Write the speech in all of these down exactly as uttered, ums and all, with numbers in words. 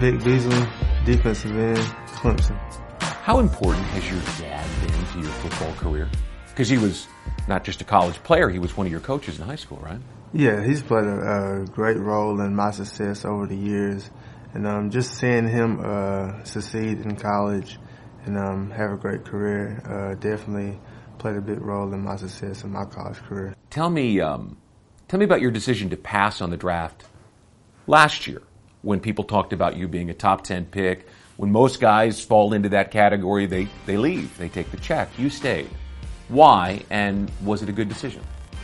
Vic Beasley, defensive end, Clemson. How important has your dad been to your football career? Because he was not just a college player, he was one of your coaches in high school, right? Yeah, he's played a, a great role in my success over the years. And um, just seeing him uh, succeed in college and um, have a great career uh, definitely played a big role in my success in my college career. Tell me, um, tell me about your decision to pass on the draft last year when people talked about you being a top ten pick. When most guys fall into that category, they, they leave, they take the check. You stayed. Why, and was it a good decision?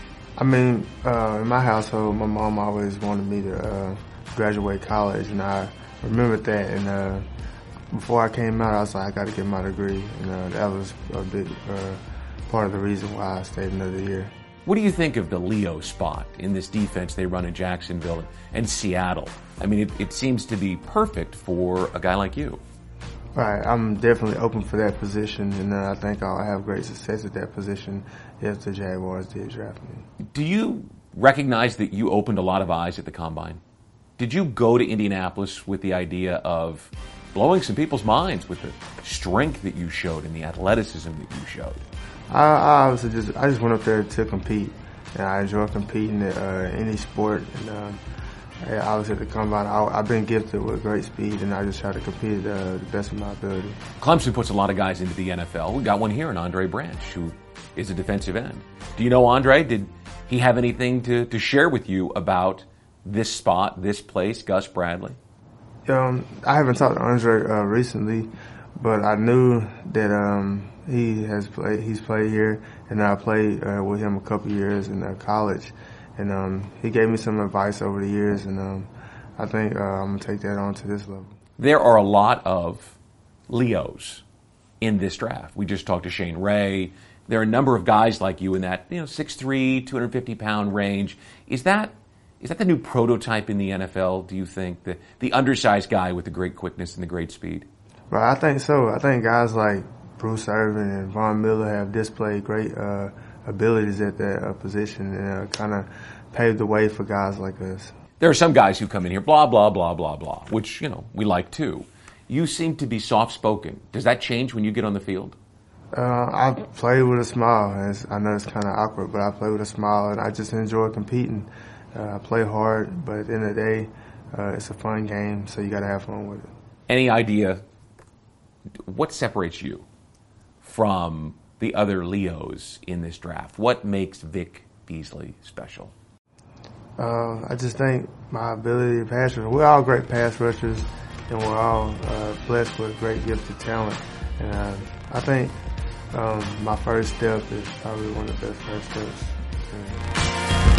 I mean, uh, in my household, my mom always wanted me to uh, graduate college, and I remembered that. And uh, before I came out, I was like, I got to get my degree, and uh, that was a big uh, part of the reason why I stayed another year. What do you think of the Leo spot in this defense they run in Jacksonville and Seattle? I mean, it, it seems to be perfect for a guy like you. Right, I'm definitely open for that position, and uh, I think I'll have great success at that position if the Jaguars did draft me. Do you recognize that you opened a lot of eyes at the Combine? Did you go to Indianapolis with the idea of blowing some people's minds with the strength that you showed and the athleticism that you showed? I, I obviously just I just went up there to compete, and I enjoy competing at uh, any sport. And um, I, obviously at the Combine, I, I've been gifted with great speed, and I just try to compete at uh, the best of my ability. Clemson puts a lot of guys into the N F L. We got one here in Andre Branch, who is a defensive end. Do you know Andre? Did he have anything to, to share with you about this spot, this place, Gus Bradley? Um, I haven't talked to Andre uh, recently, but I knew that um, he has played. He's played here, and I played uh, with him a couple years in uh, college, and um, he gave me some advice over the years, and um, I think uh, I'm gonna take that on to this level. There are a lot of Leos in this draft. We just talked to Shane Ray. There are a number of guys like you in that, you know, six three, two hundred fifty pound range. Is that is that the new prototype in the N F L, do you think? The, the undersized guy with the great quickness and the great speed? Right, I think so. I think guys like Bruce Irvin and Von Miller have displayed great uh, abilities at that uh, position and uh, kind of paved the way for guys like us. There are some guys who come in here, blah, blah, blah, blah, blah, which, you know, we like too. You seem to be soft-spoken. Does that change when you get on the field? Uh, I play with a smile. It's, I know it's kind of awkward, but I play with a smile, and I just enjoy competing. Uh, I play hard, but at the end of the day, uh, it's a fun game, so you got to have fun with it. Any idea what separates you from the other Leos in this draft? What makes Vic Beasley special? Uh, I just think my ability to pass rush. We're all great pass rushers, and we're all uh, blessed with great gifted talent. And uh, I think um, my first step is probably one of the best first steps. Yeah.